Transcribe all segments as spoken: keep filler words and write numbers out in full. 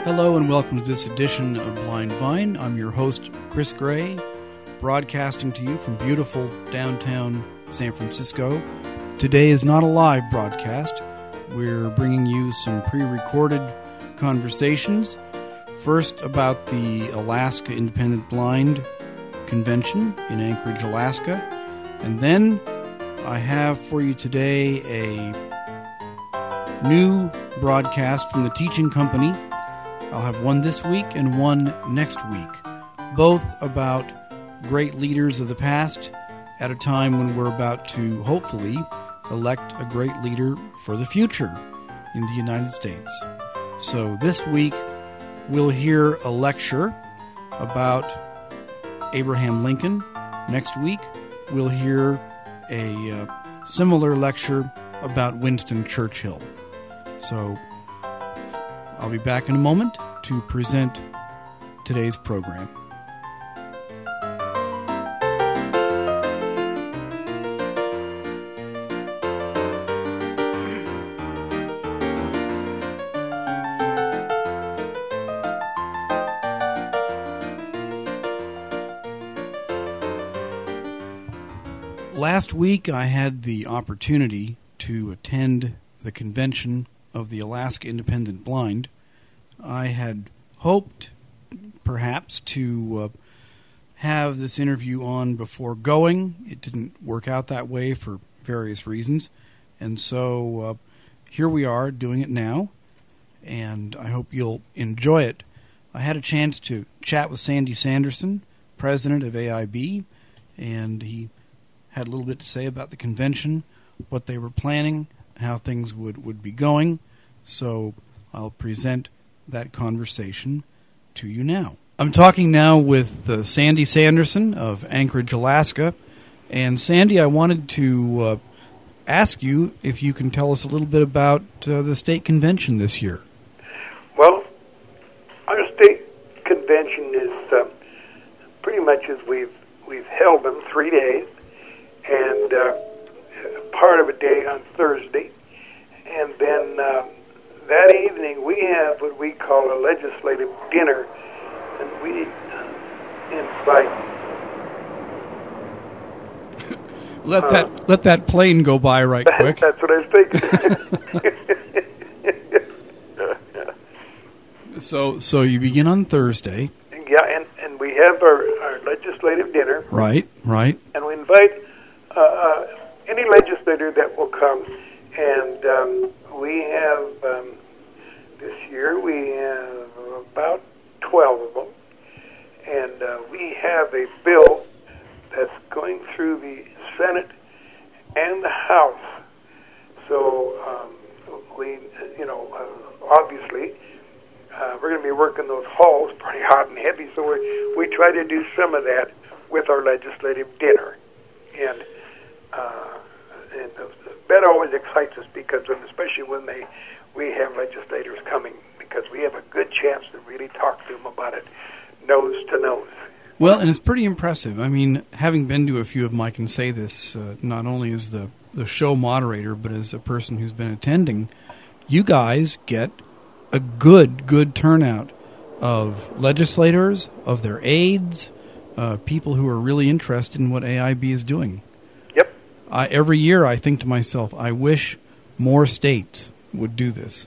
Hello and welcome to this edition of Blind Vine. I'm your host, Chris Gray, broadcasting to you from beautiful downtown San Francisco. Today is not a live broadcast. We're bringing you some pre-recorded conversations. First about the Alaska Independent Blind Convention in Anchorage, Alaska. And then I have for you today a new broadcast from the Teaching Company. I'll have one this week and one next week, both about great leaders of the past at a time when we're about to, hopefully, elect a great leader for the future in the United States. So this week, we'll hear a lecture about Abraham Lincoln. Next week, we'll hear a uh, similar lecture about Winston Churchill. So I'll be back in a moment to present today's program. Last week I had the opportunity to attend the convention of the Alaska Independent Blind. I had hoped, perhaps, to uh, have this interview on before going. It didn't work out that way for various reasons. And so uh, here we are doing it now, and I hope you'll enjoy it. I had a chance to chat with Sandy Sanderson, president of A I B, and he had a little bit to say about the convention, what they were planning, how things would, would be going. So I'll present that conversation to you now. I'm talking now with uh, Sandy Sanderson of Anchorage, Alaska. And Sandy, I wanted to uh, ask you if you can tell us a little bit about uh, the state convention this year. Well, our state convention is uh, pretty much as we've we've held them three days, and uh, part of a day on Thursday, and then uh, that evening we have what we call a legislative dinner, and we invite. let uh, that let that plane go by right that, quick. That's what I was thinking. so so you begin on Thursday. Yeah, and, and we have our, our legislative dinner. Right, right. And we invite uh, uh, any legislator that will come, and um, we have, um, this year, we have about twelve of them, and uh, we have a bill that's going through the Senate and the House. So, um, we, you know, uh, obviously, uh, we're going to be working those halls pretty hot and heavy, so we we try to do some of that with our legislative dinner. And uh, and that always excites us, because when, especially when they we have legislators coming, because we have a good chance to really talk to them about it nose to nose. Well, and it's pretty impressive. I mean, having been to a few of them, I can say this uh, not only as the, the show moderator, but as a person who's been attending. You guys get a good, good turnout of legislators, of their aides, uh, people who are really interested in what A I B is doing. Yep. I, every year I think to myself, I wish more states would do this.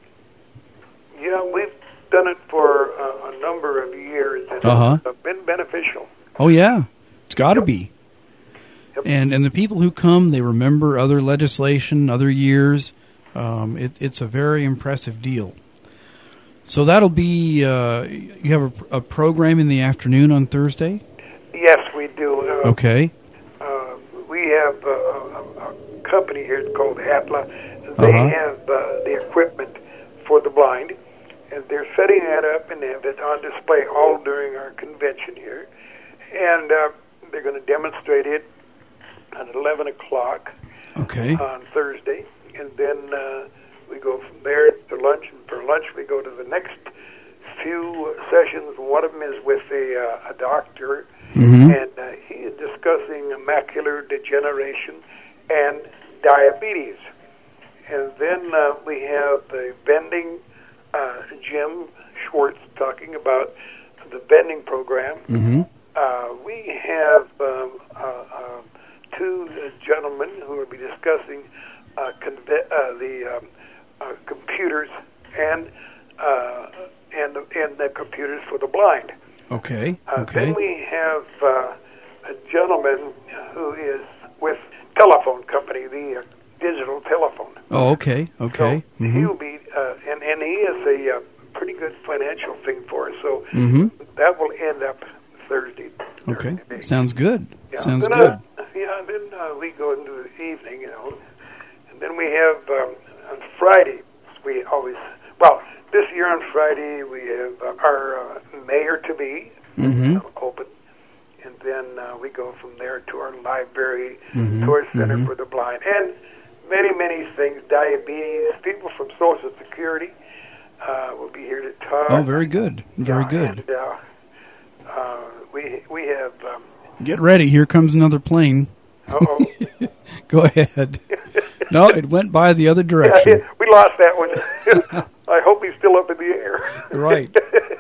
Yeah, we've done it for uh, a number of years, and uh-huh. it's been beneficial. Oh, yeah. It's got to Yep. be. Yep. And and the people who come, they remember other legislation, other years. Um, it, it's a very impressive deal. So that'll be, uh, you have a, a program in the afternoon on Thursday? Yes, we do. Uh, Okay. Uh, we have uh, a, a company here called Atla. They Uh-huh. have uh, the equipment for the blind, and they're setting that up and have it on display all during our convention here. And uh, they're going to demonstrate it at eleven o'clock Okay. on Thursday. And then uh, we go from there to lunch, and for lunch we go to the next few sessions. One of them is with a, uh, a doctor, Mm-hmm. and uh, he is discussing macular degeneration and diabetes. And then uh, we have the vending uh, Jim Schwartz talking about the vending program. Mm-hmm. Uh, we have um, uh, uh, two gentlemen who will be discussing uh, conve- uh, the um, uh, computers and uh, and the, and the computers for the blind. Okay. Uh, Okay. Then we have uh, a gentleman who is with telephone company, the uh, digital telephone. Oh, okay. Okay. So Mm-hmm. he'll be, uh, and and he is a uh, pretty good financial thing for us. So Mm-hmm. that will end up Thursday. Okay. Thursday. Sounds good. Yeah. Sounds then, good. Uh, yeah. Then uh, we go into the evening, you know, and then we have um, on Friday. We always well this year on Friday we have uh, our uh, mayor to be Mm-hmm. open, and then uh, we go from there to our library, Mhm, to our center mhm. for the blind, and many many things. Diabetes, people from Social Security uh, will be here to talk. Oh, very good. Very Yeah, good. And, uh, uh, we we have. Um, Get ready. Here comes another plane. uh-oh. Go ahead. No, it went by the other Yeah, direction. we lost that one. I hope he's still up in the air. Right.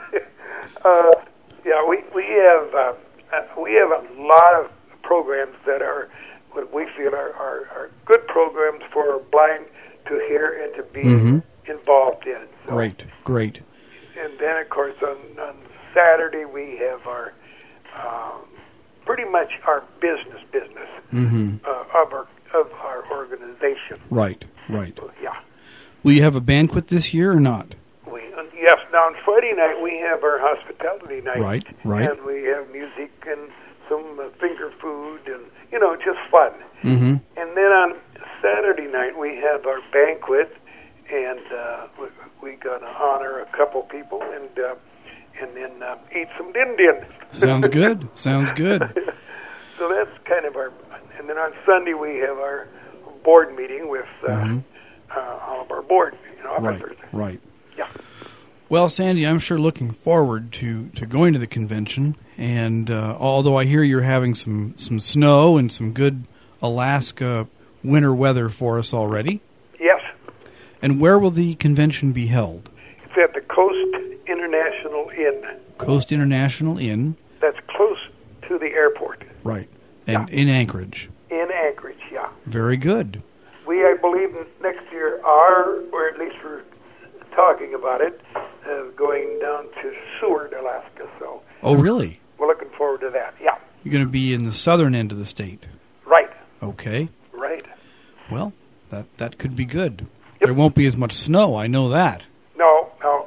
uh, yeah, we we have uh, uh, we have a lot of programs that are what we feel are, are, are good programs for blind to hear and to be Mhm. involved in. So, Great. Great. And then, of course, on, on Saturday we have our um, pretty much our business business Mm-hmm. uh, of our of our organization. Right. Right. So, yeah. Will you have a banquet this year or not? We, uh, yes, now on Friday night we have our hospitality night. Right, right. And we have music and some uh, finger food and, you know, just fun. Mm-hmm. And then on Saturday night we have our banquet, and uh, we, we got to honor a couple people and uh, and then uh, eat some din din. Sounds good. Sounds good. So that's kind of our, and then on Sunday we have our board meeting with uh, Mhm. uh, all of our board you know, Right. officers. Right. Yeah. Well, Sandy, I'm sure looking forward to, to going to the convention. And uh, although I hear you're having some, some snow and some good Alaska winter weather for us already. Yes. And where will the convention be held? It's at the Coast International Inn. Coast International Inn. That's close to the airport. Right. And Yeah. in Anchorage. In Anchorage, yeah. Very good. We, I believe, next year are, or at least we're talking about it, uh, going down to Seward, Alaska. So Oh, really? we're looking forward to that. Yeah. You're going to be in the southern end of the state. Right. Okay. Right. Well, that, that could be good. There won't be as much snow, I know that. No, no.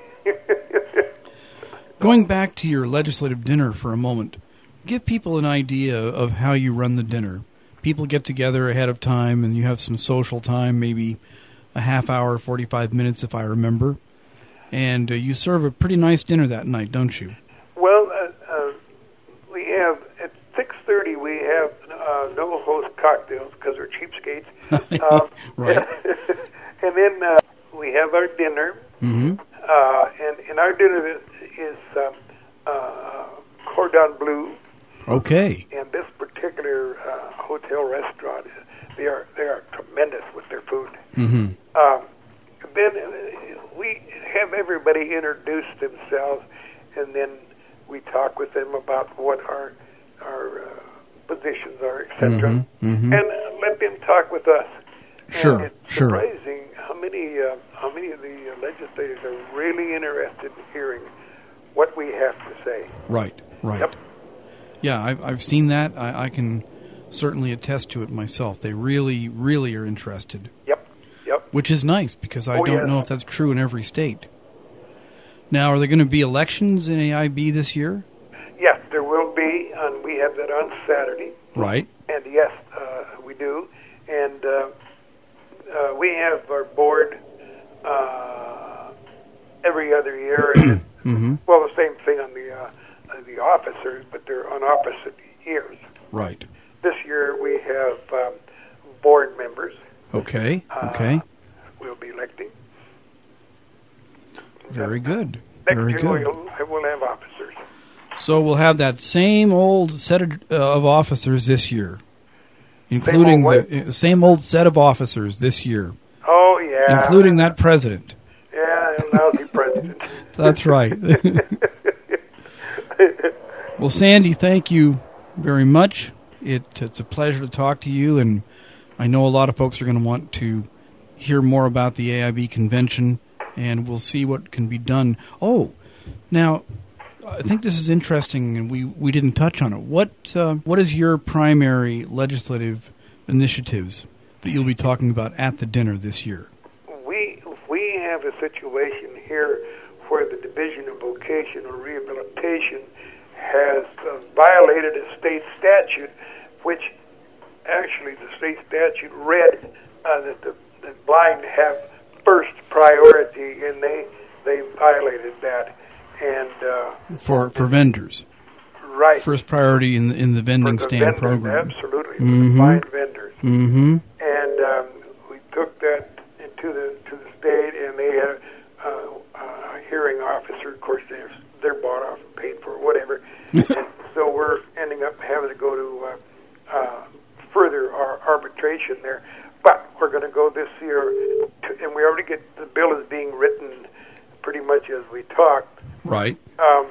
Going back to your legislative dinner for a moment, give people an idea of how you run the dinner. People get together ahead of time and you have some social time, maybe a half hour, forty-five minutes if I remember. And uh, you serve a pretty nice dinner that night, don't you? Well, uh, uh, we have, at six thirty, we have uh, no-host cocktails because we're cheapskates. Um, Right. And then uh, we have our dinner. Mm-hmm. Uh, and, and our dinner is, is um, uh, cordon bleu. Okay. And this particular uh, hotel restaurant, they are they are tremendous with their food. Mm-hmm. Um, then uh, we have everybody introduce themselves, and then we talk with them about what our our uh, positions are, et cetera, Mm-hmm. Mm-hmm. and uh, let them talk with us. Sure, And it's sure. surprising how many uh, how many of the uh, legislators are really interested in hearing what we have to say. Right, right. Yep. Yeah, I've, I've seen that. I, I can certainly attest to it myself. They really, really are interested. Yep. Yep. Which is nice, because I Oh, don't yes. know if that's true in every state. Now, are there going to be elections in A I B this year? Yes, there will be, and we have that on Saturday. Right. And yes, uh, we do. And uh, uh, we have our board uh, every other year. And, Mm-hmm. well, the same thing on the uh, uh, the officers, but they're on opposite years. Right. This year we have um, board members. Okay. Uh, Okay. We'll be electing. Very good. Next Very year good. We'll, we'll have officers. So we'll have that same old set of, uh, of officers this year, including old the uh, same old set of officers this year, Oh, yeah. including that president. Yeah, and lousy president. That's right. Well, Sandy, thank you very much. It, it's a pleasure to talk to you, and I know a lot of folks are going to want to hear more about the A I B convention, and we'll see what can be done. Oh, now, I think this is interesting, and we, we didn't touch on it. What uh, what is your primary legislative initiatives that you'll be talking about at the dinner this year? We we have a situation here where the Division of Vocational Rehabilitation has uh, violated a state statute, which actually the state statute read uh, that the, the blind have first priority, and they they violated that. And uh, for for vendors, right? First priority in the, in the vending for the stand vendors, program. Absolutely, Mm-hmm. for the blind vendors. Mm-hmm. And um, we took that to the to the state, and they had uh, a hearing officer. Of course, they're they're bought off and paid for, whatever. And so we're ending up having to go to uh, uh, further our arbitration there. But we're going to go this year, to, and we already get the bill is being written pretty much as we talked. Right. Um,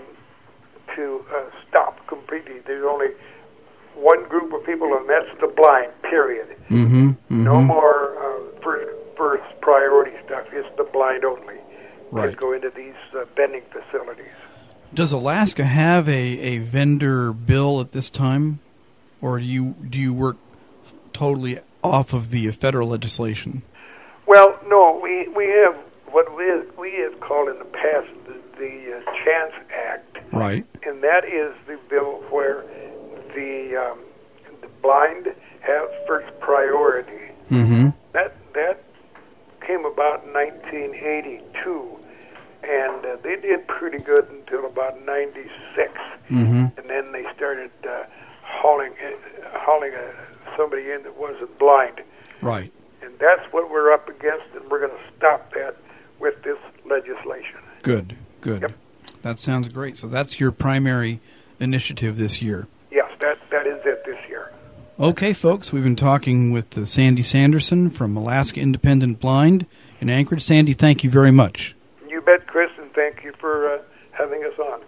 to uh, stop completely. There's only one group of people, and that's the blind. Period. Mm-hmm. Mm-hmm. No more uh, first first priority stuff. It's the blind only. Right. To go into these uh, vending facilities. Does Alaska have a, a vendor bill at this time, or do you do you work totally off of the federal legislation? Well, no, we we have what we have, we have called in the past the, the uh, Chance Act, right? And that is the bill where the um, the blind have first priority. Mm-hmm. That that came about in nineteen eighty-two. And uh, they did pretty good until about ninety-six, mm-hmm. and then they started uh, hauling uh, hauling uh, somebody in that wasn't blind. Right. And that's what we're up against, and we're going to stop that with this legislation. Good, good. Yep. That sounds great. So that's your primary initiative this year. Yes, that that is it this year. Okay, folks, we've been talking with uh, Sandy Sanderson from Alaska Independent Blind in Anchorage. Sandy, thank you very much. You bet, Chris, and thank you for uh, having us on.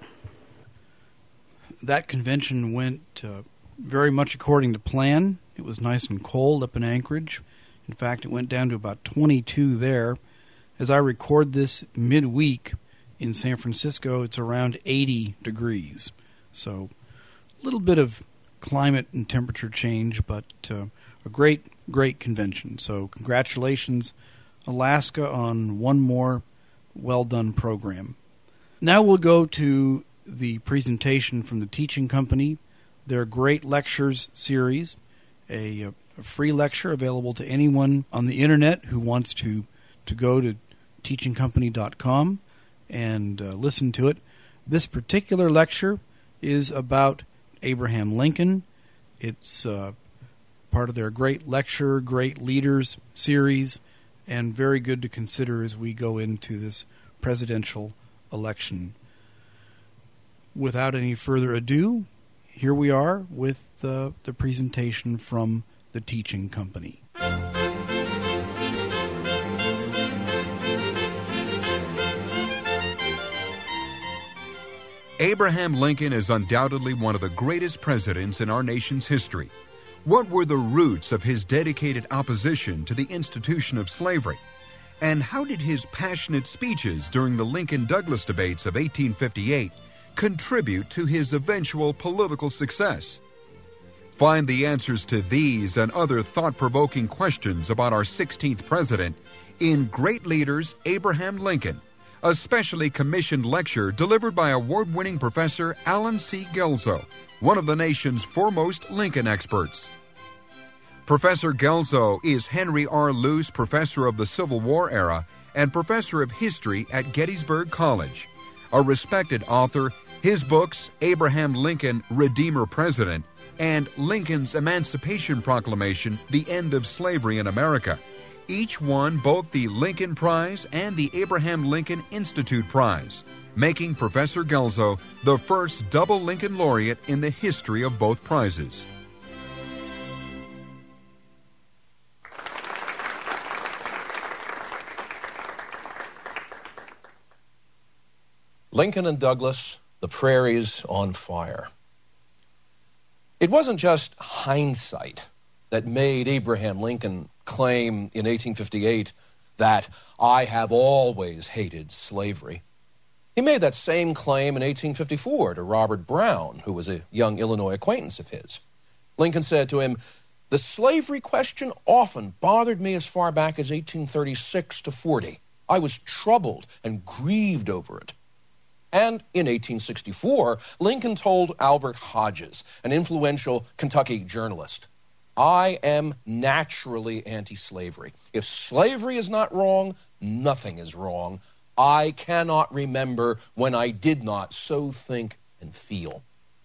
That convention went uh, very much according to plan. It was nice and cold up in Anchorage. In fact, it went down to about twenty-two there. As I record this midweek in San Francisco, it's around eighty degrees. So a little bit of climate and temperature change, but uh, a great, great convention. So congratulations, Alaska, on one more well-done program. Now we'll go to the presentation from the Teaching Company, their Great Lectures series, a, a free lecture available to anyone on the Internet who wants to, to go to teaching company dot com and uh, listen to it. This particular lecture is about Abraham Lincoln. It's uh, part of their Great Lecture, Great Leaders series, and very good to consider as we go into this presidential election. Without any further ado, here we are with uh, the presentation from the Teaching Company. Abraham Lincoln is undoubtedly one of the greatest presidents in our nation's history. What were the roots of his dedicated opposition to the institution of slavery? And how did his passionate speeches during the Lincoln-Douglas debates of eighteen fifty-eight contribute to his eventual political success? Find the answers to these and other thought-provoking questions about our sixteenth president in Great Leaders, Abraham Lincoln, a specially commissioned lecture delivered by award-winning Professor Alan C. Gelzo, one of the nation's foremost Lincoln experts. Professor Gelzo is Henry R. Luce Professor of the Civil War Era and Professor of History at Gettysburg College. A respected author, his books, Abraham Lincoln, Redeemer President, and Lincoln's Emancipation Proclamation, The End of Slavery in America, each won both the Lincoln Prize and the Abraham Lincoln Institute Prize, making Professor Gelzo the first double Lincoln laureate in the history of both prizes. Lincoln and Douglas, the prairies on fire. It wasn't just hindsight that made Abraham Lincoln claim in eighteen fifty-eight that I have always hated slavery. He made that same claim in eighteen fifty-four to Robert Brown, who was a young Illinois acquaintance of his. Lincoln said to him, "The slavery question often bothered me as far back as eighteen thirty-six to forty. I was troubled and grieved over it." And in eighteen sixty-four, Lincoln told Albert Hodges, an influential Kentucky journalist, "I am naturally anti-slavery. If slavery is not wrong, nothing is wrong. I cannot remember when I did not so think and feel."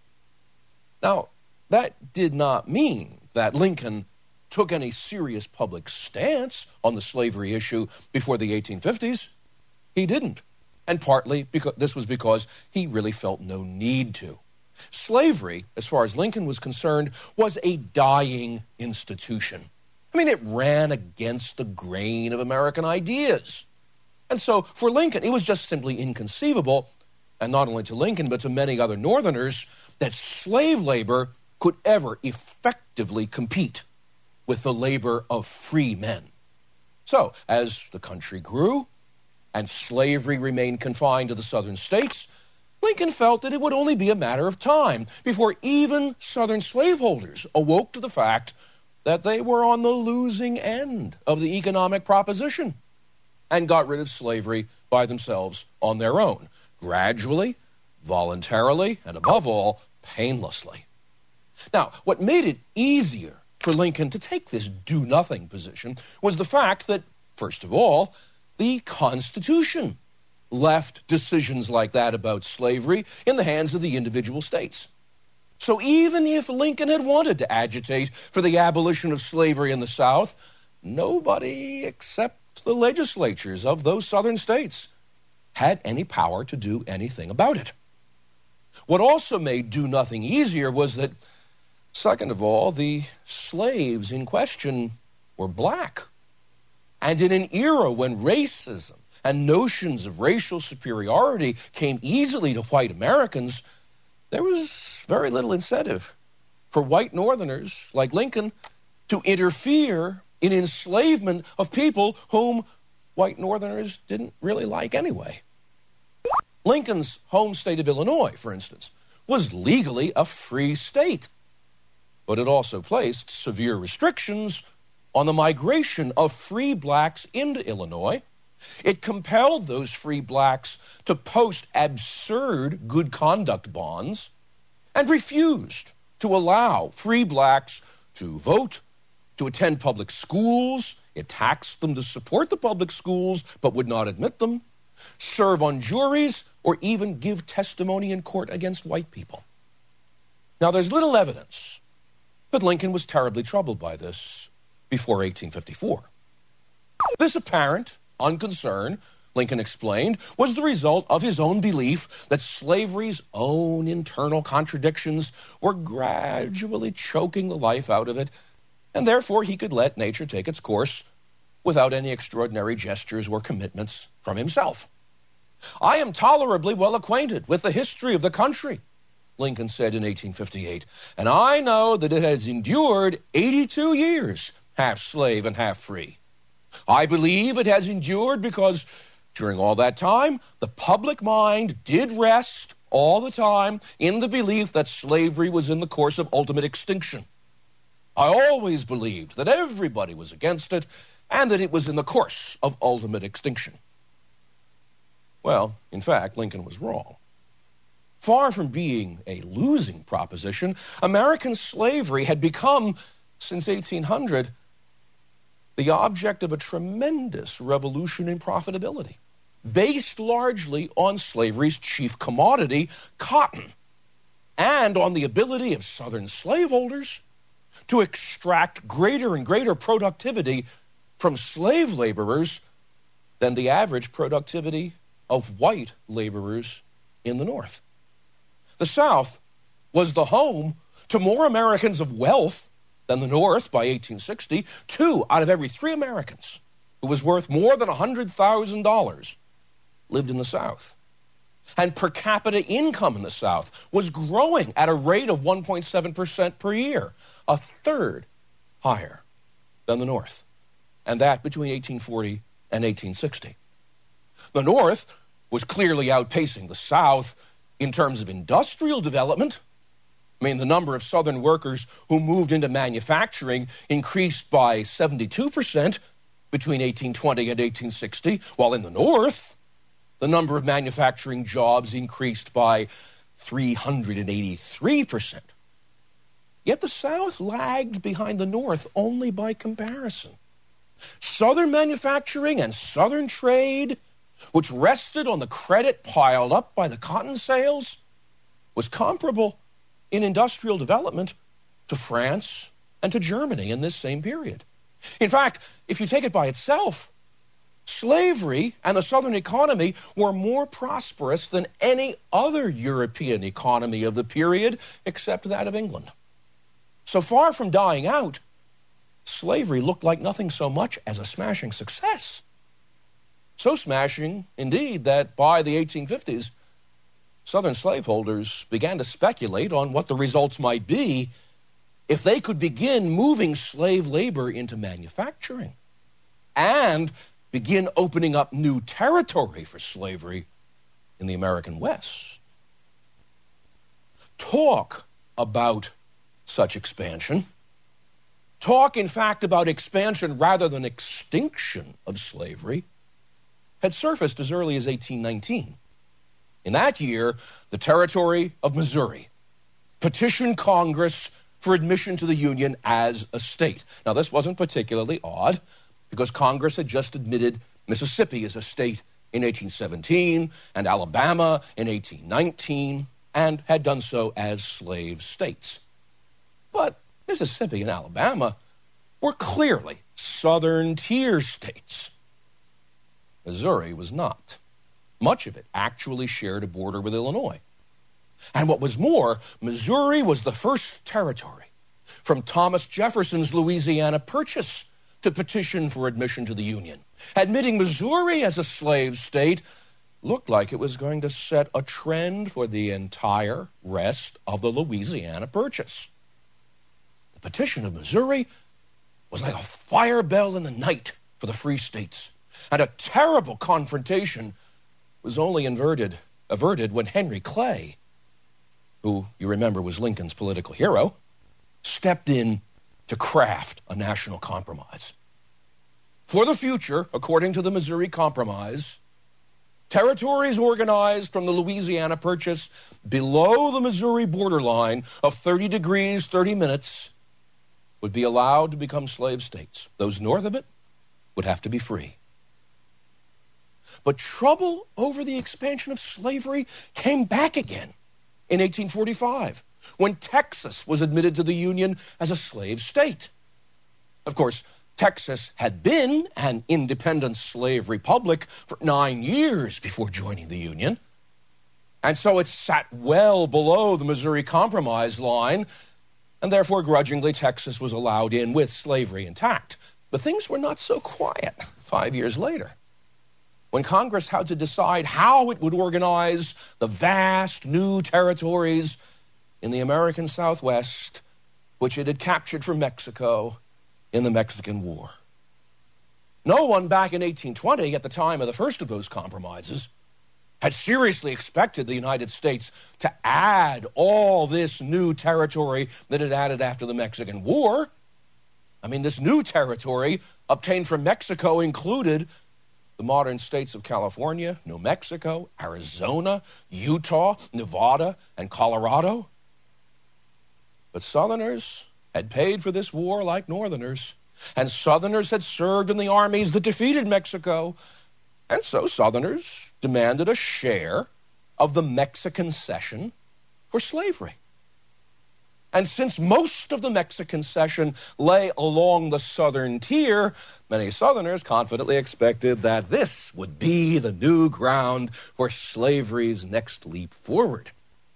Now, that did not mean that Lincoln took any serious public stance on the slavery issue before the eighteen fifties. He didn't. And partly because this was because he really felt no need to. Slavery, as far as Lincoln was concerned, was a dying institution. I mean, it ran against the grain of American ideas. And so for Lincoln, it was just simply inconceivable, and not only to Lincoln, but to many other Northerners, that slave labor could ever effectively compete with the labor of free men. So, as the country grew, and slavery remained confined to the southern states, Lincoln felt that it would only be a matter of time before even southern slaveholders awoke to the fact that they were on the losing end of the economic proposition and got rid of slavery by themselves on their own, gradually, voluntarily, and above all, painlessly. Now, what made it easier for Lincoln to take this do-nothing position was the fact that, first of all, the Constitution left decisions like that about slavery in the hands of the individual states. So even if Lincoln had wanted to agitate for the abolition of slavery in the South, nobody except the legislatures of those southern states had any power to do anything about it. What also made do nothing easier was that, second of all, the slaves in question were black. And in an era when racism and notions of racial superiority came easily to white Americans, there was very little incentive for white Northerners like Lincoln to interfere in enslavement of people whom white Northerners didn't really like anyway. Lincoln's home state of Illinois, for instance, was legally a free state, but it also placed severe restrictions on the migration of free blacks into Illinois. It compelled those free blacks to post absurd good conduct bonds and refused to allow free blacks to vote, to attend public schools. It taxed them to support the public schools but would not admit them, serve on juries, or even give testimony in court against white people. Now, there's little evidence that Lincoln was terribly troubled by this before eighteen fifty-four. This apparent unconcern, Lincoln explained, was the result of his own belief that slavery's own internal contradictions were gradually choking the life out of it, and therefore he could let nature take its course without any extraordinary gestures or commitments from himself. "I am tolerably well acquainted with the history of the country," Lincoln said in eighteen fifty-eight, "and I know that it has endured eighty-two years, half slave and half free. I believe it has endured because during all that time, the public mind did rest all the time in the belief that slavery was in the course of ultimate extinction. I always believed that everybody was against it and that it was in the course of ultimate extinction." Well, in fact, Lincoln was wrong. Far from being a losing proposition, American slavery had become, since eighteen hundred, the object of a tremendous revolution in profitability, based largely on slavery's chief commodity, cotton, and on the ability of Southern slaveholders to extract greater and greater productivity from slave laborers than the average productivity of white laborers in the North. The South was the home to more Americans of wealth than the North by eighteen sixty. Two out of every three Americans who was worth more than one hundred thousand dollars lived in the South. And per capita income in the South was growing at a rate of one point seven percent per year, a third higher than the North, and that between eighteen forty and eighteen sixty. The North was clearly outpacing the South in terms of industrial development. I mean, the number of Southern workers who moved into manufacturing increased by seventy-two percent between eighteen twenty and eighteen sixty, while in the North, the number of manufacturing jobs increased by three hundred eighty-three percent. Yet the South lagged behind the North only by comparison. Southern manufacturing and Southern trade, which rested on the credit piled up by the cotton sales, was comparable in industrial development to France and to Germany in this same period. In fact, if you take it by itself, slavery and the Southern economy were more prosperous than any other European economy of the period except that of England. So far from dying out, slavery looked like nothing so much as a smashing success. So smashing, indeed, that by the eighteen fifties, Southern slaveholders began to speculate on what the results might be if they could begin moving slave labor into manufacturing and begin opening up new territory for slavery in the American West. Talk about such expansion, talk, in fact, about expansion rather than extinction of slavery, had surfaced as early as eighteen nineteen. In that year, the territory of Missouri petitioned Congress for admission to the Union as a state. Now, this wasn't particularly odd, because Congress had just admitted Mississippi as a state in eighteen seventeen and Alabama in eighteen nineteen, and had done so as slave states. But Mississippi and Alabama were clearly Southern tier states. Missouri was not. Much of it actually shared a border with Illinois. And what was more, Missouri was the first territory from Thomas Jefferson's Louisiana Purchase to petition for admission to the Union. Admitting Missouri as a slave state looked like it was going to set a trend for the entire rest of the Louisiana Purchase. The petition of Missouri was like a fire bell in the night for the free states, and a terrible confrontation was only inverted, averted when Henry Clay, who you remember was Lincoln's political hero, stepped in to craft a national compromise. For the future, according to the Missouri Compromise, territories organized from the Louisiana Purchase below the Missouri borderline of thirty degrees, thirty minutes would be allowed to become slave states. Those north of it would have to be free. But trouble over the expansion of slavery came back again in eighteen forty-five, when Texas was admitted to the Union as a slave state. Of course, Texas had been an independent slave republic for nine years before joining the Union, and so it sat well below the Missouri Compromise line, and therefore grudgingly Texas was allowed in with slavery intact. But things were not so quiet five years later, when Congress had to decide how it would organize the vast new territories in the American Southwest, which it had captured from Mexico in the Mexican War. No one back in eighteen twenty, at the time of the first of those compromises, had seriously expected the United States to add all this new territory that it added after the Mexican War. I mean, this new territory obtained from Mexico included the modern states of California, New Mexico, Arizona, Utah, Nevada, and Colorado. But Southerners had paid for this war like Northerners, and Southerners had served in the armies that defeated Mexico, and so Southerners demanded a share of the Mexican cession for slavery. And since most of the Mexican cession lay along the southern tier, many Southerners confidently expected that this would be the new ground for slavery's next leap forward.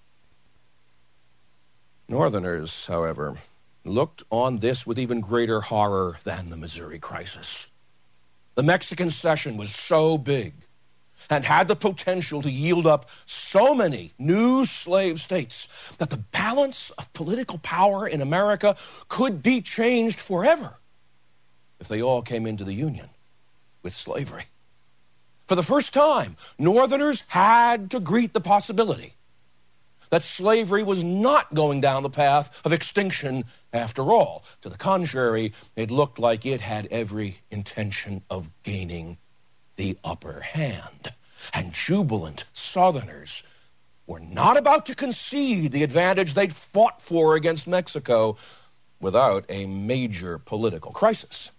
Northerners, however, looked on this with even greater horror than the Missouri crisis. The Mexican cession was so big and had the potential to yield up so many new slave states that the balance of political power in America could be changed forever if they all came into the Union with slavery. For the first time, Northerners had to greet the possibility that slavery was not going down the path of extinction after all. To the contrary, it looked like it had every intention of gaining the upper hand. And jubilant Southerners were not about to concede the advantage they'd fought for against Mexico without a major political crisis.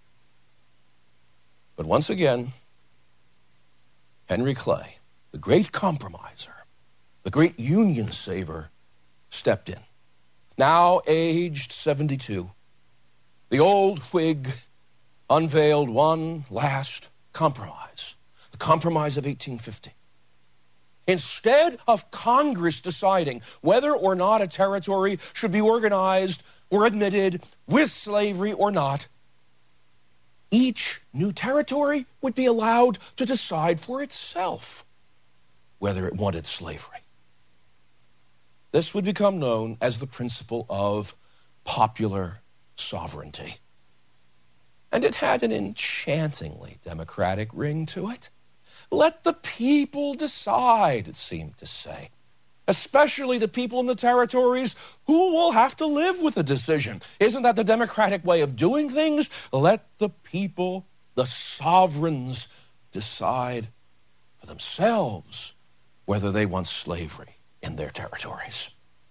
But once again, Henry Clay, the great compromiser, the great Union saver, stepped in. Now aged seventy-two, the old Whig unveiled one last compromise, the Compromise of eighteen fifty. Instead of Congress deciding whether or not a territory should be organized or admitted with slavery or not, each new territory would be allowed to decide for itself whether it wanted slavery. This would become known as the principle of popular sovereignty. And it had an enchantingly democratic ring to it. Let the people decide, it seemed to say, especially the people in the territories who will have to live with the decision. Isn't that the democratic way of doing things? Let the people, the sovereigns, decide for themselves whether they want slavery in their territories.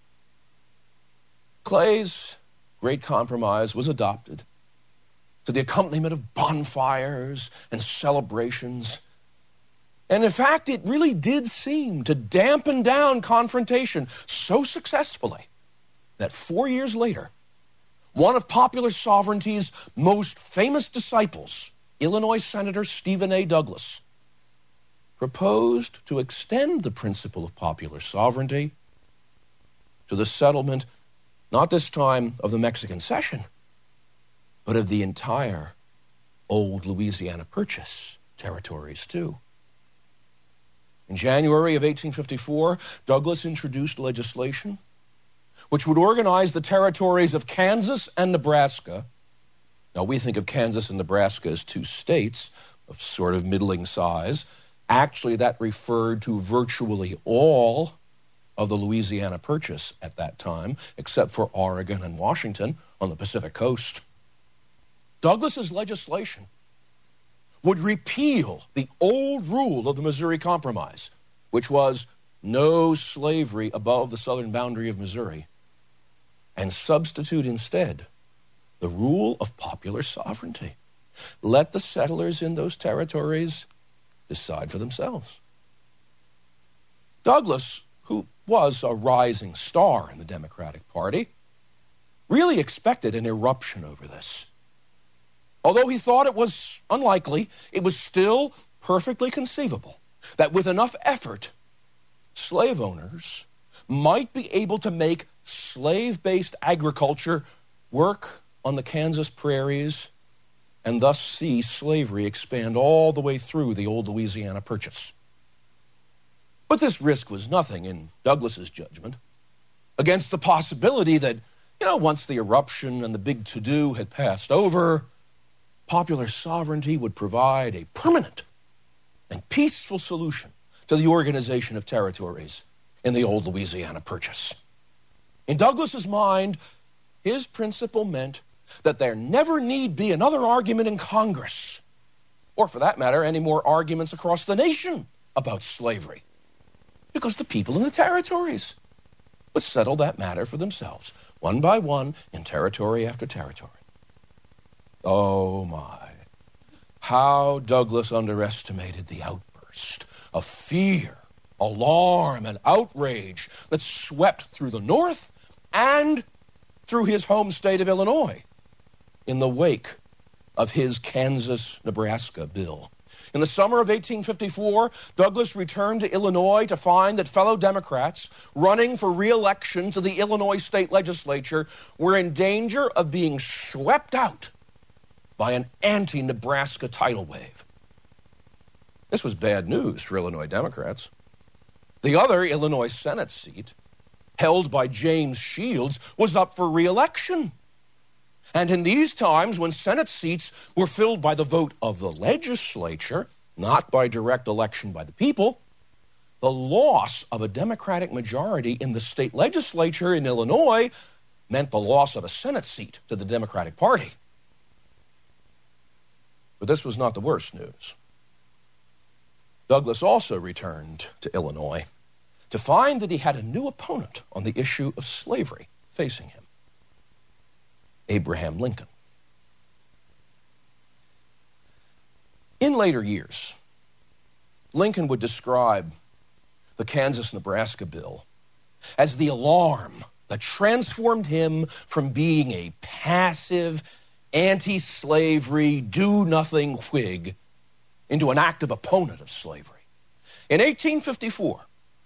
Clay's great compromise was adopted to the accompaniment of bonfires and celebrations. And in fact, it really did seem to dampen down confrontation so successfully that four years later, one of popular sovereignty's most famous disciples, Illinois Senator Stephen A. Douglas, proposed to extend the principle of popular sovereignty to the settlement, not this time of the Mexican Cession, but of the entire old Louisiana Purchase territories too. In January of eighteen fifty-four, Douglas introduced legislation which would organize the territories of Kansas and Nebraska. Now, we think of Kansas and Nebraska as two states of sort of middling size. Actually, that referred to virtually all of the Louisiana Purchase at that time, except for Oregon and Washington on the Pacific coast. Douglas's legislation would repeal the old rule of the Missouri Compromise, which was no slavery above the southern boundary of Missouri, and substitute instead the rule of popular sovereignty. Let the settlers in those territories decide for themselves. Douglas, who was a rising star in the Democratic Party, really expected an eruption over this. Although he thought it was unlikely, it was still perfectly conceivable that with enough effort, slave owners might be able to make slave-based agriculture work on the Kansas prairies and thus see slavery expand all the way through the old Louisiana Purchase. But this risk was nothing, in Douglas's judgment, against the possibility that, you know, once the eruption and the big to-do had passed over, popular sovereignty would provide a permanent and peaceful solution to the organization of territories in the old Louisiana Purchase. In Douglas's mind, his principle meant that there never need be another argument in Congress, or for that matter, any more arguments across the nation about slavery, because the people in the territories would settle that matter for themselves, one by one, in territory after territory. Oh my, how Douglas underestimated the outburst of fear, alarm, and outrage that swept through the North and through his home state of Illinois in the wake of his Kansas-Nebraska bill. In the summer of eighteen fifty-four, Douglas returned to Illinois to find that fellow Democrats running for re-election to the Illinois state legislature were in danger of being swept out by an anti-Nebraska tidal wave. This was bad news for Illinois Democrats. The other Illinois Senate seat, held by James Shields, was up for re-election. And in these times, when Senate seats were filled by the vote of the legislature, not by direct election by the people, the loss of a Democratic majority in the state legislature in Illinois meant the loss of a Senate seat to the Democratic Party. But this was not the worst news. Douglas also returned to Illinois to find that he had a new opponent on the issue of slavery facing him: Abraham Lincoln. In later years, Lincoln would describe the Kansas-Nebraska bill as the alarm that transformed him from being a passive, anti-slavery, do-nothing Whig into an active opponent of slavery. In eighteen fifty-four,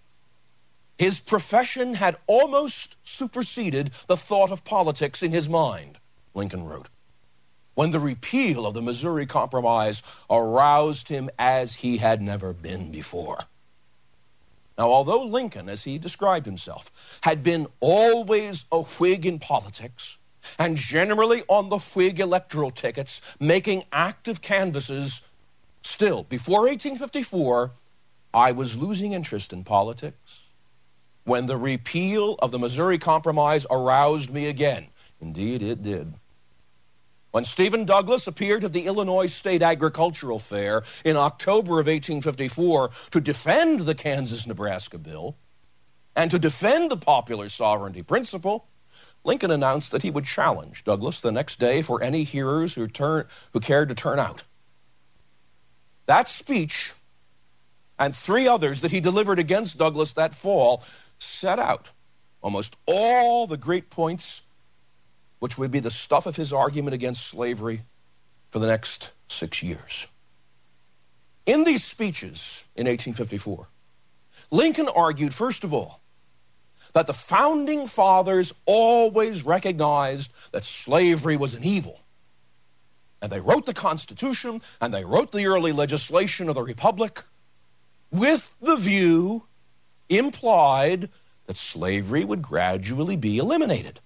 his profession had almost superseded the thought of politics in his mind, Lincoln wrote, when the repeal of the Missouri Compromise aroused him as he had never been before. Now, although Lincoln, as he described himself, had been always a Whig in politics and generally on the Whig electoral tickets, making active canvasses, still, before eighteen fifty-four, I was losing interest in politics when the repeal of the Missouri Compromise aroused me again. Indeed, it did. When Stephen Douglas appeared at the Illinois State Agricultural Fair in October of eighteen fifty-four to defend the Kansas-Nebraska bill and to defend the popular sovereignty principle, Lincoln announced that he would challenge Douglas the next day for any hearers who, turn, who cared to turn out. That speech and three others that he delivered against Douglas that fall set out almost all the great points which would be the stuff of his argument against slavery for the next six years. In these speeches in eighteen fifty-four, Lincoln argued, first of all, that the founding fathers always recognized that slavery was an evil. And they wrote the Constitution and they wrote the early legislation of the Republic with the view implied that slavery would gradually be eliminated.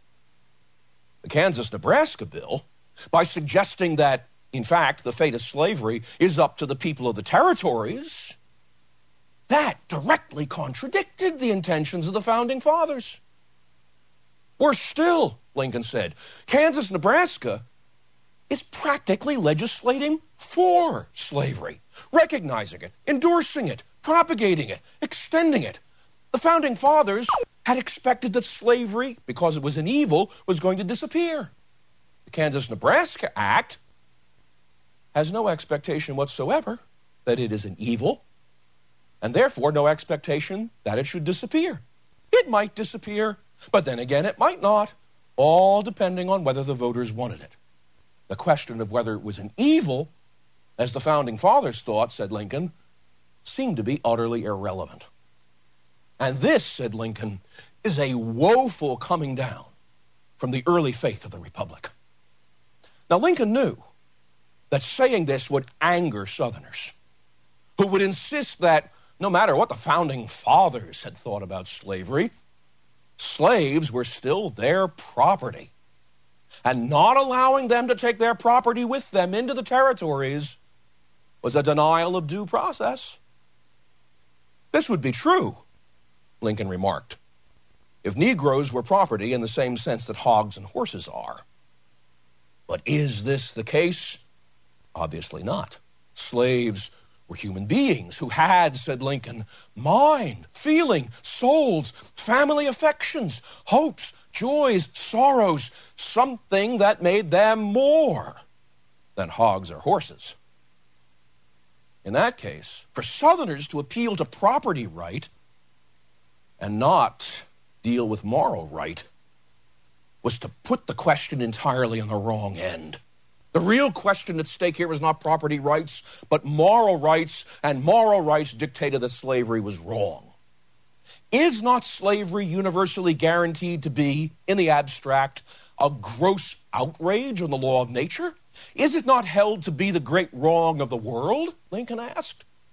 The Kansas-Nebraska bill, by suggesting that, in fact, the fate of slavery is up to the people of the territories, that directly contradicted the intentions of the founding fathers. Worse still, Lincoln said, Kansas-Nebraska is practically legislating for slavery, recognizing it, endorsing it, propagating it, extending it. The founding fathers had expected that slavery, because it was an evil, was going to disappear. The Kansas-Nebraska Act has no expectation whatsoever that it is an evil, and therefore no expectation that it should disappear. It might disappear, but then again it might not, all depending on whether the voters wanted it. The question of whether it was an evil, as the founding fathers thought, said Lincoln, seemed to be utterly irrelevant. And this, said Lincoln, is a woeful coming down from the early faith of the Republic. Now, Lincoln knew that saying this would anger Southerners, who would insist that no matter what the founding fathers had thought about slavery, slaves were still their property. And not allowing them to take their property with them into the territories was a denial of due process. This would be true, Lincoln remarked, if Negroes were property in the same sense that hogs and horses are. But is this the case? Obviously not. Slaves were human beings who had, said Lincoln, mind, feeling, souls, family affections, hopes, joys, sorrows, something that made them more than hogs or horses. In that case, for Southerners to appeal to property right and not deal with moral right was to put the question entirely on the wrong end. The real question at stake here was not property rights, but moral rights, and moral rights dictated that slavery was wrong. Is not slavery universally guaranteed to be, in the abstract, a gross outrage on the law of nature? Is it not held to be the great wrong of the world? Lincoln asked.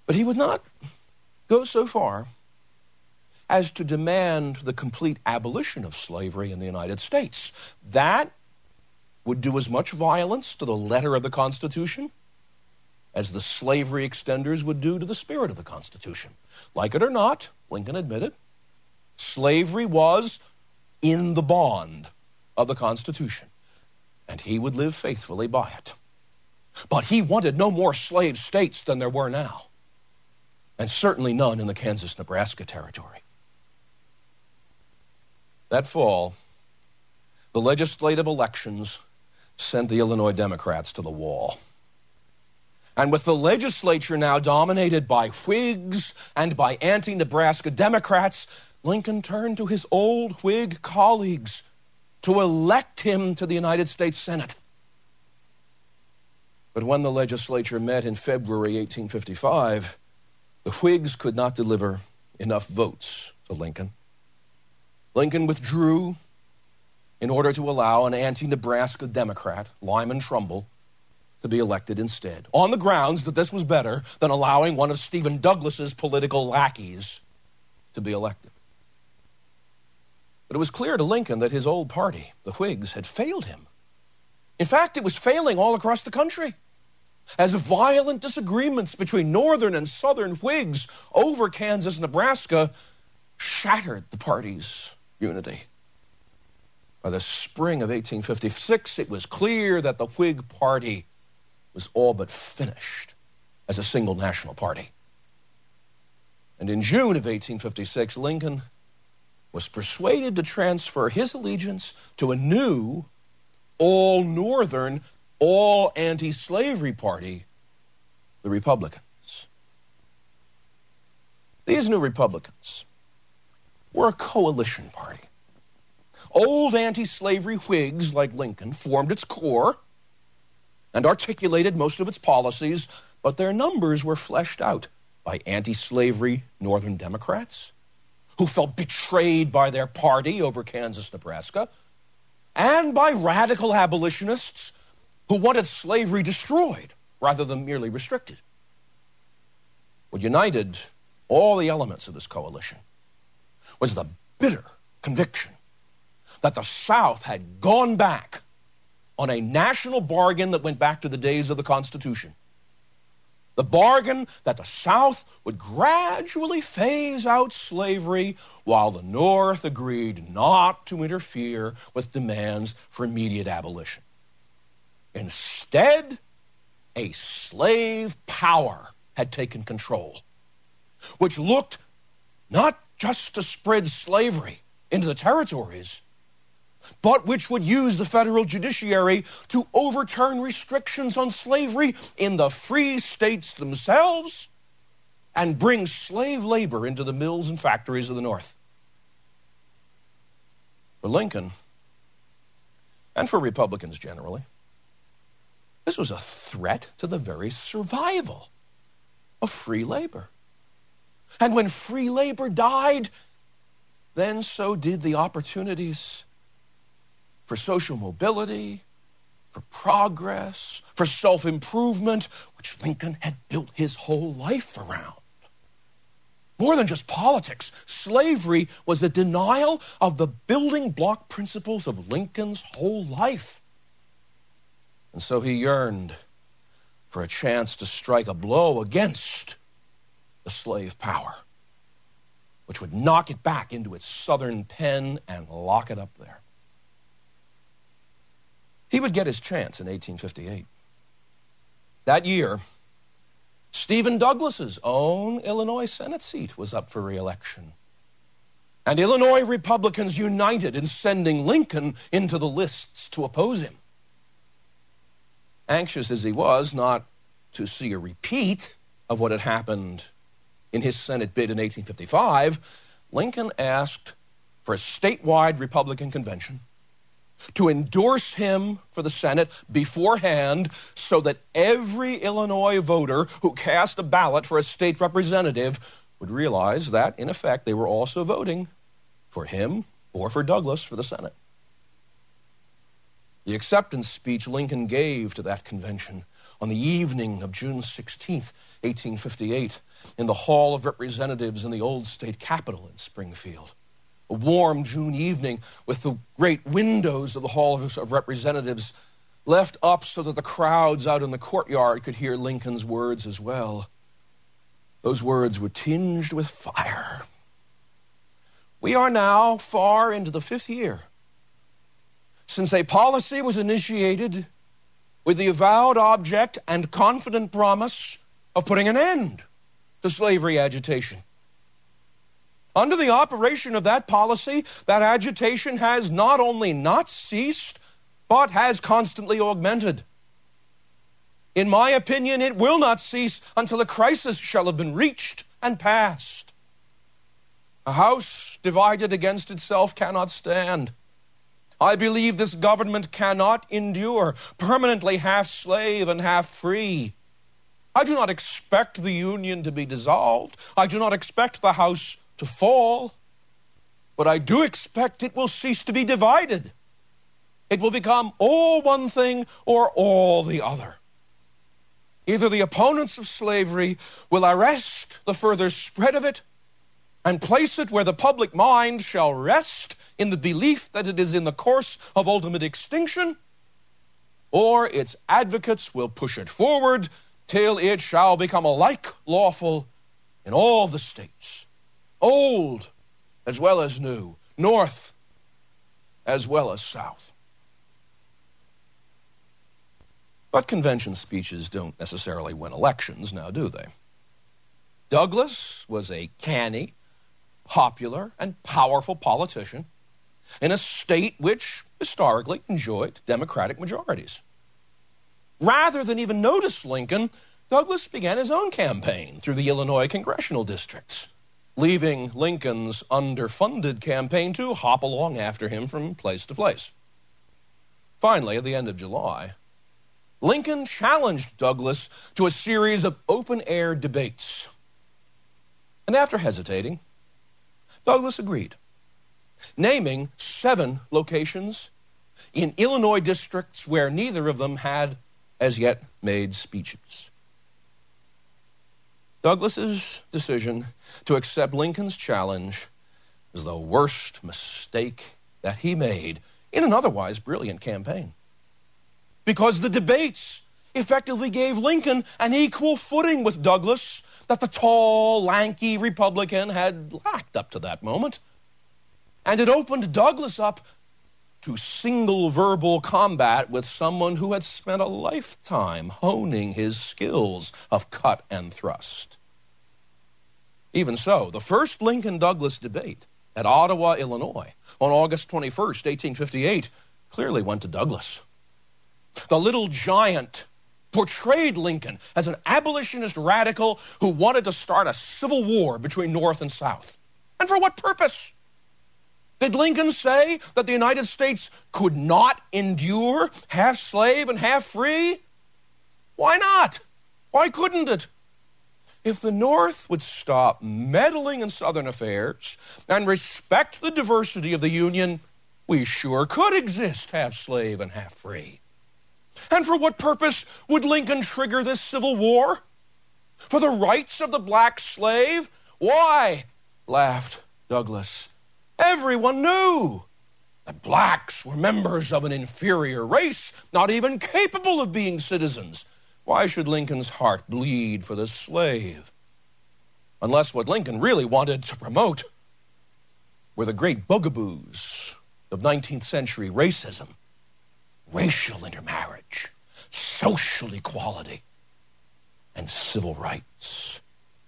But he would not go so far as to demand the complete abolition of slavery in the United States. That would do as much violence to the letter of the Constitution as the slavery extenders would do to the spirit of the Constitution. Like it or not, Lincoln admitted, slavery was in the bond of the Constitution, and he would live faithfully by it. But he wanted no more slave states than there were now, and certainly none in the Kansas-Nebraska territory. That fall, the legislative elections sent the Illinois Democrats to the wall. And with the legislature now dominated by Whigs and by anti-Nebraska Democrats, Lincoln turned to his old Whig colleagues to elect him to the United States Senate. But when the legislature met in February eighteen fifty-five, the Whigs could not deliver enough votes to Lincoln. Lincoln withdrew in order to allow an anti-Nebraska Democrat, Lyman Trumbull, to be elected instead, on the grounds that this was better than allowing one of Stephen Douglas's political lackeys to be elected. But it was clear to Lincoln that his old party, the Whigs, had failed him. In fact, it was failing all across the country, as violent disagreements between Northern and Southern Whigs over Kansas, Nebraska shattered the party's unity. By the spring of eighteen fifty-six, it was clear that the Whig Party was all but finished as a single national party. And in June of eighteen fifty-six, Lincoln was persuaded to transfer his allegiance to a new, all-Northern, all-anti-slavery party, the Republicans. These new Republicans were a coalition party. Old anti-slavery Whigs like Lincoln formed its core and articulated most of its policies, but their numbers were fleshed out by anti-slavery Northern Democrats who felt betrayed by their party over Kansas, Nebraska, and by radical abolitionists who wanted slavery destroyed rather than merely restricted. What united all the elements of this coalition was the bitter conviction that the South had gone back on a national bargain that went back to the days of the Constitution. The bargain that the South would gradually phase out slavery while the North agreed not to interfere with demands for immediate abolition. Instead, a slave power had taken control, which looked not just to spread slavery into the territories, but which would use the federal judiciary to overturn restrictions on slavery in the free states themselves and bring slave labor into the mills and factories of the North. For Lincoln, and for Republicans generally, this was a threat to the very survival of free labor. And when free labor died, then so did the opportunities for social mobility, for progress, for self-improvement, which Lincoln had built his whole life around. More than just politics, slavery was a denial of the building block principles of Lincoln's whole life. And so he yearned for a chance to strike a blow against the slave power, which would knock it back into its southern pen and lock it up there. He would get his chance in eighteen fifty-eight. That year, Stephen Douglas's own Illinois Senate seat was up for re-election. And Illinois Republicans united in sending Lincoln into the lists to oppose him. Anxious as he was not to see a repeat of what had happened in his Senate bid in eighteen fifty-five, Lincoln asked for a statewide Republican convention to endorse him for the Senate beforehand so that every Illinois voter who cast a ballot for a state representative would realize that, in effect, they were also voting for him or for Douglas for the Senate. The acceptance speech Lincoln gave to that convention on the evening of June sixteenth, eighteen fifty-eight, in the Hall of Representatives in the old state capitol in Springfield. A warm June evening with the great windows of the Hall of Representatives left up so that the crowds out in the courtyard could hear Lincoln's words as well. Those words were tinged with fire. We are now far into the fifth year since a policy was initiated with the avowed object and confident promise of putting an end to slavery agitation. Under the operation of that policy, that agitation has not only not ceased, but has constantly augmented. In my opinion, it will not cease until a crisis shall have been reached and passed. A house divided against itself cannot stand. I believe this government cannot endure, permanently half slave and half free. I do not expect the Union to be dissolved. I do not expect the house to fall. But I do expect it will cease to be divided. It will become all one thing or all the other. Either the opponents of slavery will arrest the further spread of it and place it where the public mind shall rest in the belief that it is in the course of ultimate extinction, or its advocates will push it forward till it shall become alike lawful in all the states, old as well as new, north as well as south. But convention speeches don't necessarily win elections, now do they? Douglas was a canny, popular, and powerful politician in a state which historically enjoyed Democratic majorities. Rather than even notice Lincoln, Douglas began his own campaign through the Illinois congressional districts, leaving Lincoln's underfunded campaign to hop along after him from place to place. Finally, at the end of July, Lincoln challenged Douglas to a series of open-air debates. And after hesitating, Douglas agreed, naming seven locations in Illinois districts where neither of them had as yet made speeches. Douglas's decision to accept Lincoln's challenge was the worst mistake that he made in an otherwise brilliant campaign, because the debates effectively gave Lincoln an equal footing with Douglas that the tall, lanky Republican had lacked up to that moment. And it opened Douglas up to single verbal combat with someone who had spent a lifetime honing his skills of cut and thrust. Even so, the first Lincoln-Douglas debate at Ottawa, Illinois, on August twenty-first, eighteen fifty-eight, clearly went to Douglas. The little giant portrayed Lincoln as an abolitionist radical who wanted to start a civil war between North and South. And for what purpose? Did Lincoln say that the United States could not endure half slave and half free? Why not? Why couldn't it? If the North would stop meddling in Southern affairs and respect the diversity of the Union, we sure could exist half slave and half free. And for what purpose would Lincoln trigger this civil war? For the rights of the black slave? Why? Laughed Douglas. Everyone knew that blacks were members of an inferior race, not even capable of being citizens. Why should Lincoln's heart bleed for the slave? Unless what Lincoln really wanted to promote were the great bugaboos of nineteenth century racism, racial intermarriage, social equality, and civil rights.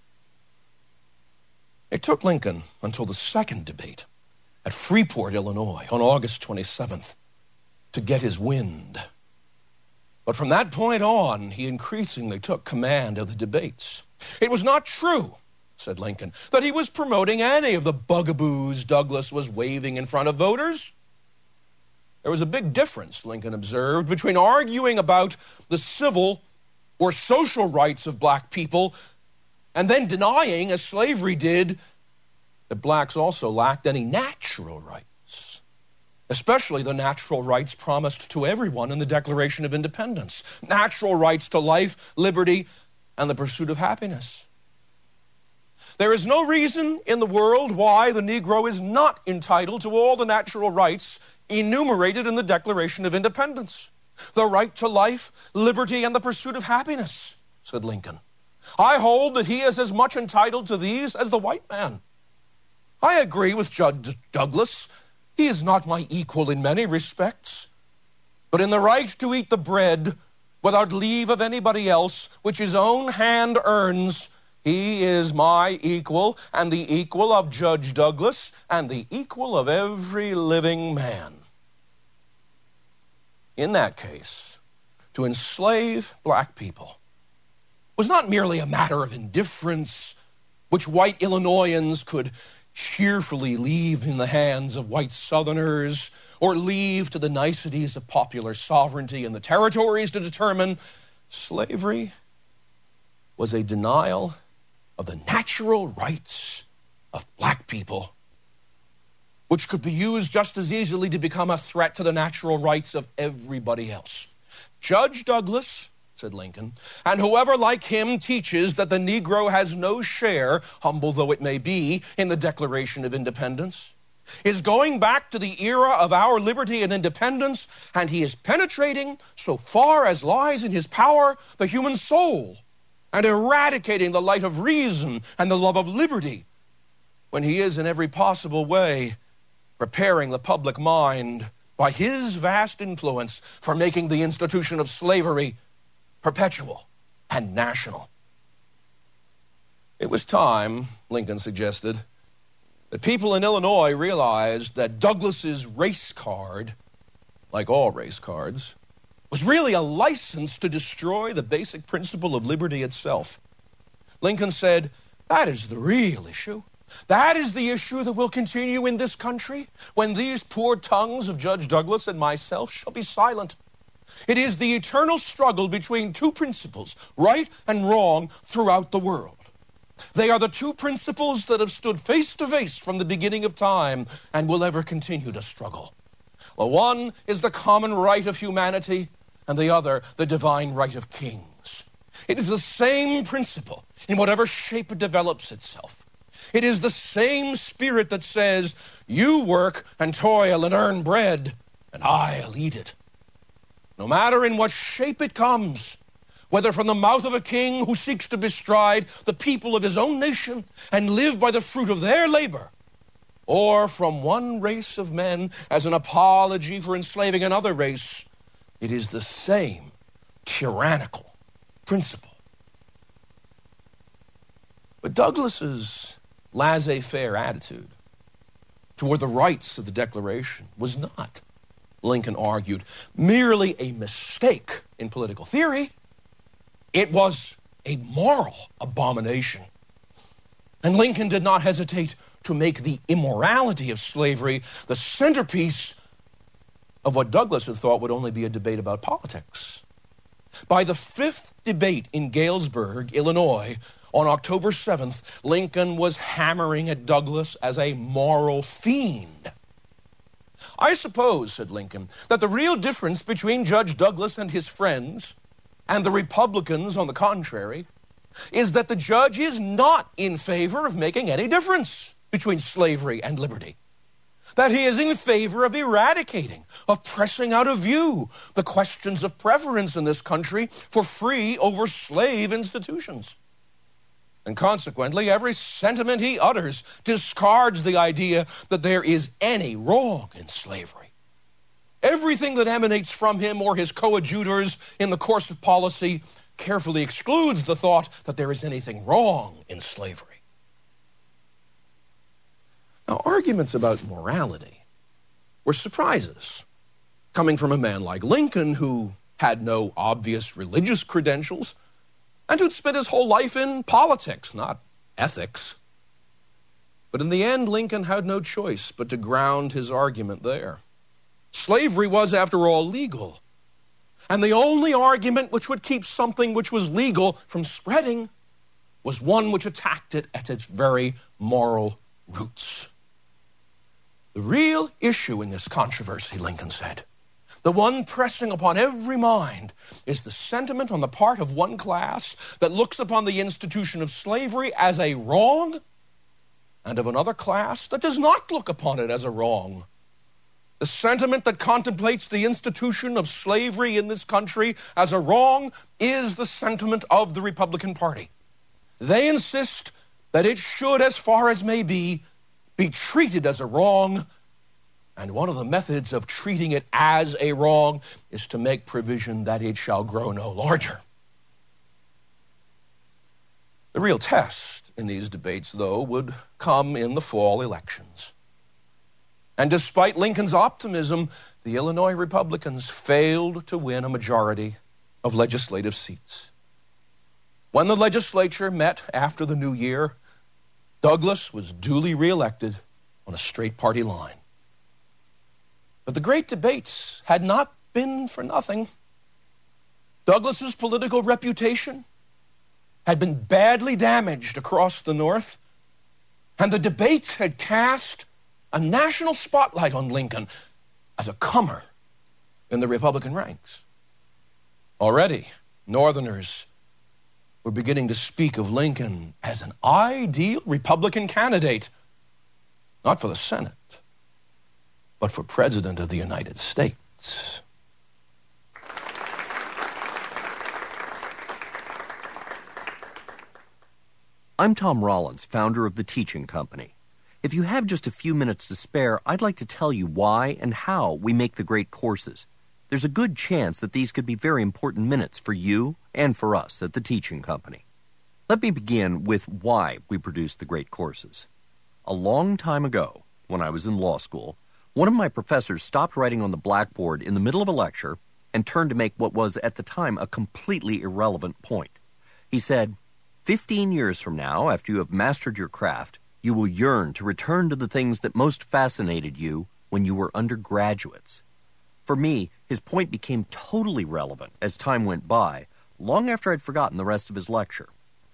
It took Lincoln until the second debate at Freeport, Illinois, on August twenty-seventh, to get his wind. But from that point on, he increasingly took command of the debates. It was not true, said Lincoln, that he was promoting any of the bugaboos Douglas was waving in front of voters. There was a big difference, Lincoln observed, between arguing about the civil or social rights of black people and then denying, as slavery did, that blacks also lacked any natural rights. especially the natural rights promised to everyone in the Declaration of Independence. Natural rights to life, liberty, and the pursuit of happiness. There is no reason in the world why the Negro is not entitled to all the natural rights enumerated in the Declaration of Independence. The right to life, liberty, and the pursuit of happiness, said Lincoln. I hold that he is as much entitled to these as the white man. I agree with Judge Douglas. He is not my equal in many respects, but in the right to eat the bread without leave of anybody else, which his own hand earns, he is my equal, and the equal of Judge Douglas, and the equal of every living man. In that case, to enslave black people was not merely a matter of indifference, which white Illinoisans could cheerfully leave in the hands of white Southerners, or leave to the niceties of popular sovereignty in the territories to determine. Slavery was a denial of the natural rights of black people, which could be used just as easily to become a threat to the natural rights of everybody else. Judge Douglas, said Lincoln, and whoever like him teaches that the Negro has no share, humble though it may be, in the Declaration of Independence, is going back to the era of our liberty and independence, and he is penetrating, so far as lies in his power, the human soul, and eradicating the light of reason and the love of liberty, when he is in every possible way preparing the public mind by his vast influence for making the institution of slavery perpetual and national. It was time, Lincoln suggested, that people in Illinois realized that Douglas's race card, like all race cards, was really a license to destroy the basic principle of liberty itself. Lincoln said, that is the real issue. That is the issue that will continue in this country when these poor tongues of Judge Douglas and myself shall be silent. It is the eternal struggle between two principles, right and wrong, throughout the world. They are the two principles that have stood face to face from the beginning of time and will ever continue to struggle. The one is the common right of humanity, and the other the divine right of kings. It is the same principle in whatever shape it develops itself. It is the same spirit that says, you work and toil and earn bread, and I'll eat it. No matter in what shape it comes, whether from the mouth of a king who seeks to bestride the people of his own nation and live by the fruit of their labor, or from one race of men as an apology for enslaving another race, it is the same tyrannical principle. But Douglas's laissez-faire attitude toward the rights of the Declaration was not, Lincoln argued, merely a mistake in political theory. It was a moral abomination. And Lincoln did not hesitate to make the immorality of slavery the centerpiece of what Douglas had thought would only be a debate about politics. By the fifth debate in Galesburg, Illinois, on October seventh, Lincoln was hammering at Douglas as a moral fiend. I suppose, said Lincoln, that the real difference between Judge Douglas and his friends and the Republicans, on the contrary, is that the judge is not in favor of making any difference between slavery and liberty. That he is in favor of eradicating, of pressing out of view the questions of preference in this country for free over slave institutions. And consequently, every sentiment he utters discards the idea that there is any wrong in slavery. Everything that emanates from him or his coadjutors in the course of policy carefully excludes the thought that there is anything wrong in slavery. Now, arguments about morality were surprises, coming from a man like Lincoln, who had no obvious religious credentials and who'd spent his whole life in politics, not ethics. But in the end, Lincoln had no choice but to ground his argument there. Slavery was, after all, legal. And the only argument which would keep something which was legal from spreading was one which attacked it at its very moral roots. The real issue in this controversy, Lincoln said, the one pressing upon every mind, is the sentiment on the part of one class that looks upon the institution of slavery as a wrong, and of another class that does not look upon it as a wrong. The sentiment that contemplates the institution of slavery in this country as a wrong is the sentiment of the Republican Party. They insist that it should, as far as may be, be treated as a wrong, and one of the methods of treating it as a wrong is to make provision that it shall grow no larger. The real test in these debates, though, would come in the fall elections. And despite Lincoln's optimism, the Illinois Republicans failed to win a majority of legislative seats. When the legislature met after the new year, Douglas was duly reelected on a straight party line. But the great debates had not been for nothing. Douglas's political reputation had been badly damaged across the North, and the debate had cast a national spotlight on Lincoln as a comer in the Republican ranks. Already, Northerners were beginning to speak of Lincoln as an ideal Republican candidate, not for the Senate, but for President of the United States. I'm Tom Rollins, founder of The Teaching Company. If you have just a few minutes to spare, I'd like to tell you why and how we make the great courses. There's a good chance that these could be very important minutes for you and for us at The Teaching Company. Let me begin with why we produce the great courses. A long time ago, when I was in law school, one of my professors stopped writing on the blackboard in the middle of a lecture and turned to make what was at the time a completely irrelevant point. He said, Fifteen years from now, after you have mastered your craft, you will yearn to return to the things that most fascinated you when you were undergraduates. For me, his point became totally relevant as time went by, long after I'd forgotten the rest of his lecture.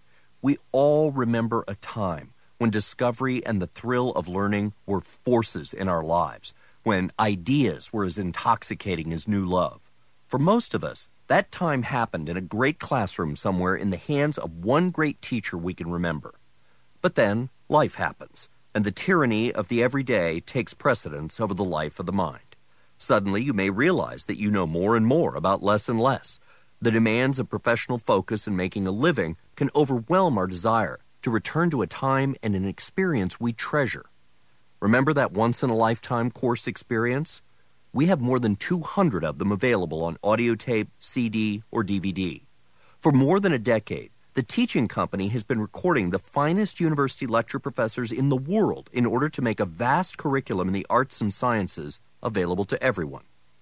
We all remember a time when discovery and the thrill of learning were forces in our lives, when ideas were as intoxicating as new love. For most of us, that time happened in a great classroom somewhere in the hands of one great teacher we can remember. But then, life happens, and the tyranny of the everyday takes precedence over the life of the mind. Suddenly, you may realize that you know more and more about less and less. The demands of professional focus and making a living can overwhelm our desire to return to a time and an experience we treasure. Remember that once-in-a-lifetime course experience? We have more than two hundred of them available on audio tape, C D, or D V D. For more than a decade, The Teaching Company has been recording the finest university lecture professors in the world in order to make a vast curriculum in the arts and sciences available to everyone.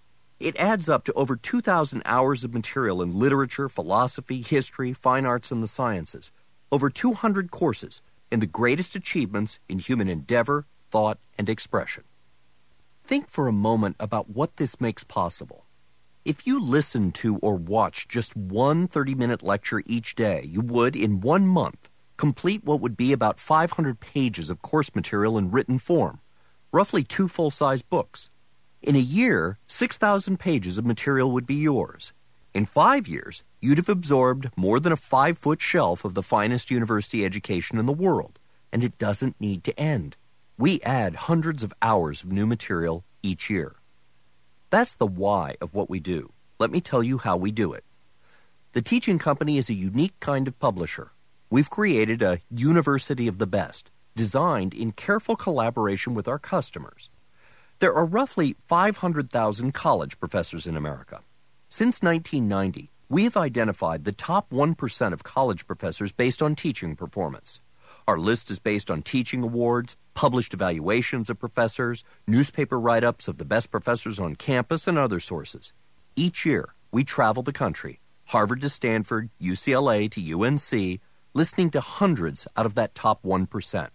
It adds up to over two thousand hours of material in literature, philosophy, history, fine arts, and the sciences. Over two hundred courses in the greatest achievements in human endeavor, thought, and expression. Think for a moment about what this makes possible. If you listened to or watched just one thirty-minute lecture each day, you would, in one month, complete what would be about five hundred pages of course material in written form, roughly two full-size books. In a year, six thousand pages of material would be yours. In five years, you'd have absorbed more than a five-foot shelf of the finest university education in the world, and it doesn't need to end. We add hundreds of hours of new material each year. That's the why of what we do. Let me tell you how we do it. The Teaching Company is a unique kind of publisher. We've created a university of the best, designed in careful collaboration with our customers. There are roughly five hundred thousand college professors in America. Since nineteen ninety, we have identified the top one percent of college professors based on teaching performance. Our list is based on teaching awards, published evaluations of professors, newspaper write-ups of the best professors on campus, and other sources. Each year, we travel the country, Harvard to Stanford, U C L A to U N C, listening to hundreds out of that top one percent.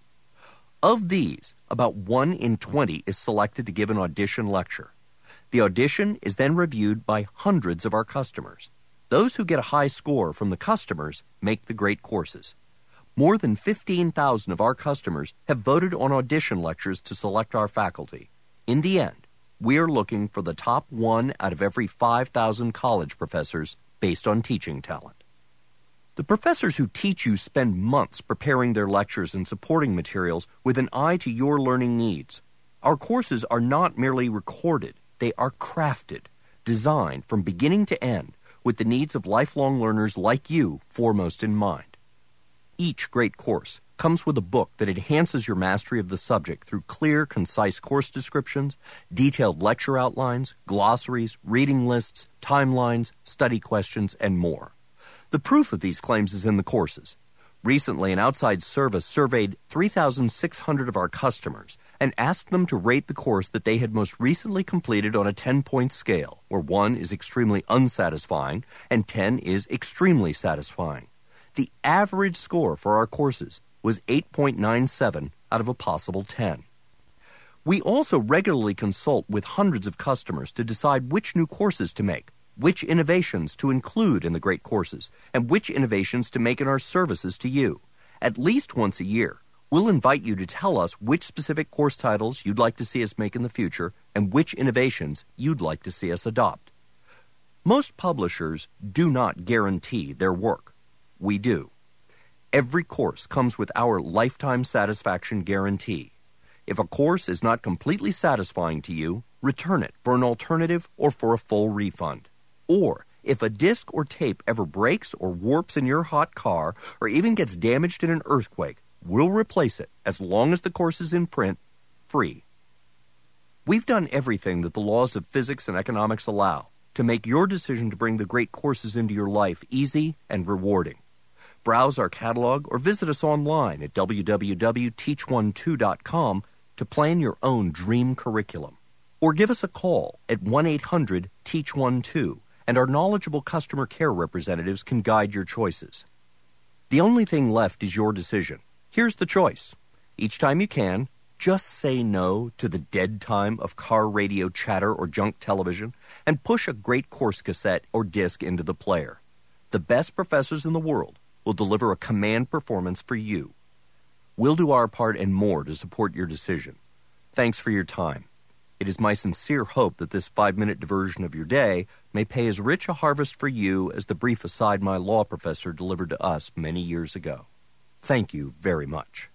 Of these, about one in twenty is selected to give an audition lecture. The audition is then reviewed by hundreds of our customers. Those who get a high score from the customers make the great courses. More than fifteen thousand of our customers have voted on audition lectures to select our faculty. In the end, we are looking for the top one out of every five thousand college professors based on teaching talent. The professors who teach you spend months preparing their lectures and supporting materials with an eye to your learning needs. Our courses are not merely recorded, they are crafted, designed from beginning to end with the needs of lifelong learners like you foremost in mind. Each great course comes with a book that enhances your mastery of the subject through clear, concise course descriptions, detailed lecture outlines, glossaries, reading lists, timelines, study questions, and more. The proof of these claims is in the courses. Recently, an outside service surveyed three thousand six hundred of our customers and asked them to rate the course that they had most recently completed on a ten-point scale, where one is extremely unsatisfying and ten is extremely satisfying. The average score for our courses was eight point nine seven out of a possible ten. We also regularly consult with hundreds of customers to decide which new courses to make, which innovations to include in the great courses, and which innovations to make in our services to you. At least once a year, we'll invite you to tell us which specific course titles you'd like to see us make in the future and which innovations you'd like to see us adopt. Most publishers do not guarantee their work. We do. Every course comes with our lifetime satisfaction guarantee. If a course is not completely satisfying to you, return it for an alternative or for a full refund. Or, if a disc or tape ever breaks or warps in your hot car or even gets damaged in an earthquake, we'll replace it as long as the course is in print, free. We've done everything that the laws of physics and economics allow to make your decision to bring the great courses into your life easy and rewarding. Browse our catalog or visit us online at w w w dot teach twelve dot com to plan your own dream curriculum. Or give us a call at one eight hundred teach twelve, and our knowledgeable customer care representatives can guide your choices. The only thing left is your decision. Here's the choice. Each time you can, just say no to the dead time of car radio chatter or junk television and push a great course cassette or disc into the player. The best professors in the world will deliver a command performance for you. We'll do our part and more to support your decision. Thanks for your time. It is my sincere hope that this five-minute diversion of your day may pay as rich a harvest for you as the brief aside my law professor delivered to us many years ago. Thank you very much.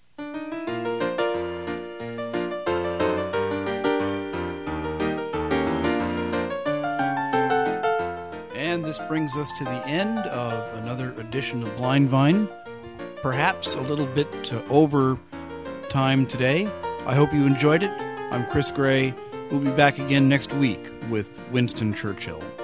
And this brings us to the end of another edition of Blind Vine. Perhaps a little bit uh, over time today. I hope you enjoyed it. I'm Chris Gray. We'll be back again next week with Winston Churchill.